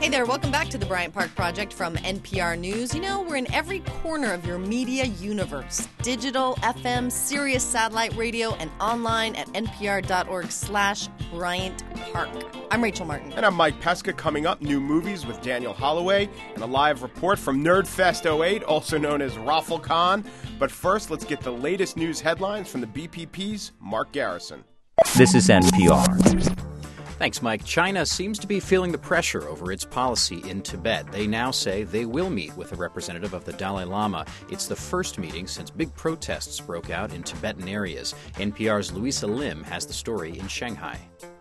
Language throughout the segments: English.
Hey there, welcome back to the Bryant Park Project from NPR News. You know, we're in every corner of your media universe. Digital, FM, Sirius satellite radio, and online at npr.org/Bryant Park. I'm Rachel Martin. And I'm Mike Pesca. Coming up, new movies with Daniel Holloway and a live report from Nerdfest '08, also known as RaffleCon. But first, let's get the latest news headlines from the BPP's Mark Garrison. This is NPR. Thanks, Mike. China seems to be feeling the pressure over its policy in Tibet. They now say they will meet with a representative of the Dalai Lama. It's the first meeting since big protests broke out in Tibetan areas. NPR's Louisa Lim has the story in Shanghai.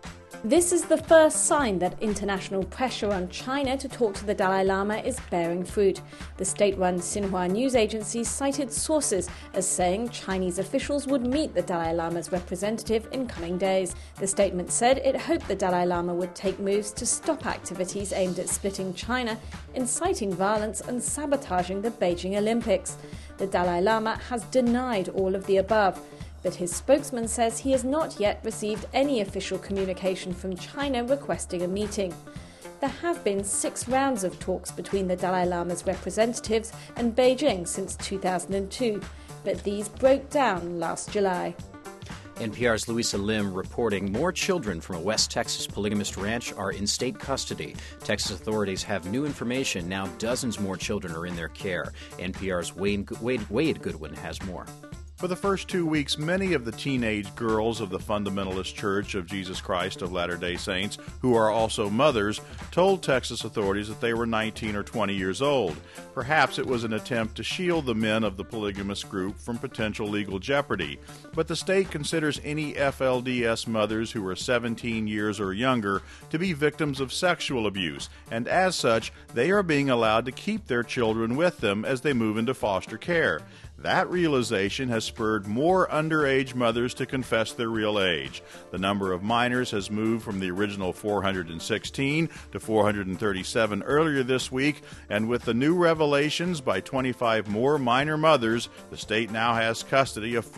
This is the first sign that international pressure on China to talk to the Dalai Lama is bearing fruit. The state-run Xinhua news agency cited sources as saying Chinese officials would meet the Dalai Lama's representative in coming days. The statement said it hoped the Dalai Lama would take moves to stop activities aimed at splitting China, inciting violence and sabotaging the Beijing Olympics. The Dalai Lama has denied all of the above, but his spokesman says he has not yet received any official communication from China requesting a meeting. There have been 6 rounds of talks between the Dalai Lama's representatives and Beijing since 2002, but these broke down last July. NPR's Louisa Lim reporting more children from a West Texas polygamist ranch are in state custody. Texas authorities have new information. Now dozens more children are in their care. NPR's Wade Goodwin has more. For the first 2 weeks, many of the teenage girls of the Fundamentalist Church of Jesus Christ of Latter-day Saints, who are also mothers, told Texas authorities that they were 19 or 20 years old. Perhaps it was an attempt to shield the men of the polygamous group from potential legal jeopardy. But the state considers any FLDS mothers who are 17 years or younger to be victims of sexual abuse, and as such, they are being allowed to keep their children with them as they move into foster care. That realization has spurred more underage mothers to confess their real age. The number of minors has moved from the original 416 to 437 earlier this week, and with the new revelations by 25 more minor mothers, the state now has custody of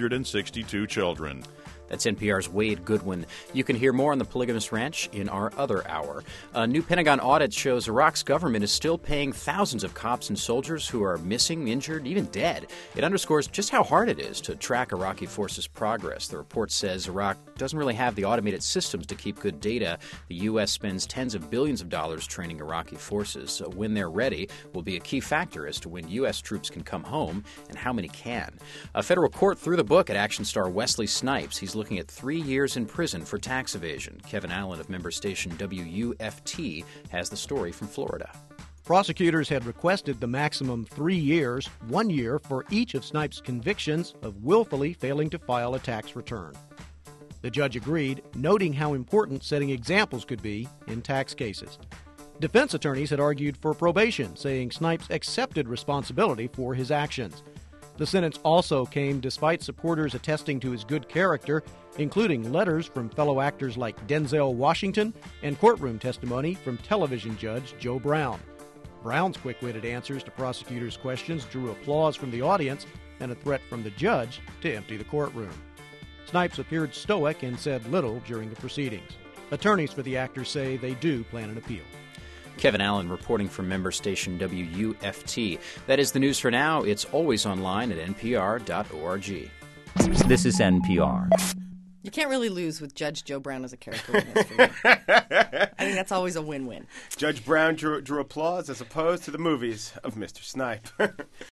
462 children. That's NPR's Wade Goodwin. You can hear more on the polygamous ranch in our other hour. A new Pentagon audit shows Iraq's government is still paying thousands of cops and soldiers who are missing, injured, even dead. It underscores just how hard it is to track Iraqi forces' progress. The report says Iraq doesn't really have the automated systems to keep good data. The U.S. spends tens of billions of dollars training Iraqi forces. So when they're ready will be a key factor as to when U.S. troops can come home and how many can. A federal court threw the book at action star Wesley Snipes. He's looking at 3 years in prison for tax evasion. Kevin Allen of member station WUFT has the story from Florida. Prosecutors had requested the maximum 3 years, 1 year for each of Snipes' convictions of willfully failing to file a tax return. The judge agreed, noting how important setting examples could be in tax cases. Defense attorneys had argued for probation, saying Snipes accepted responsibility for his actions. The sentence also came despite supporters attesting to his good character, including letters from fellow actors like Denzel Washington and courtroom testimony from television judge Joe Brown. Brown's quick-witted answers to prosecutors' questions drew applause from the audience and a threat from the judge to empty the courtroom. Snipes appeared stoic and said little during the proceedings. Attorneys for the actor say they do plan an appeal. Kevin Allen reporting from member station WUFT. That is the news for now. It's always online at npr.org. This is NPR. You can't really lose with Judge Joe Brown as a character witness for me. I think that's always a win-win. Judge Brown drew applause as opposed to the movies of Mr. Snipe.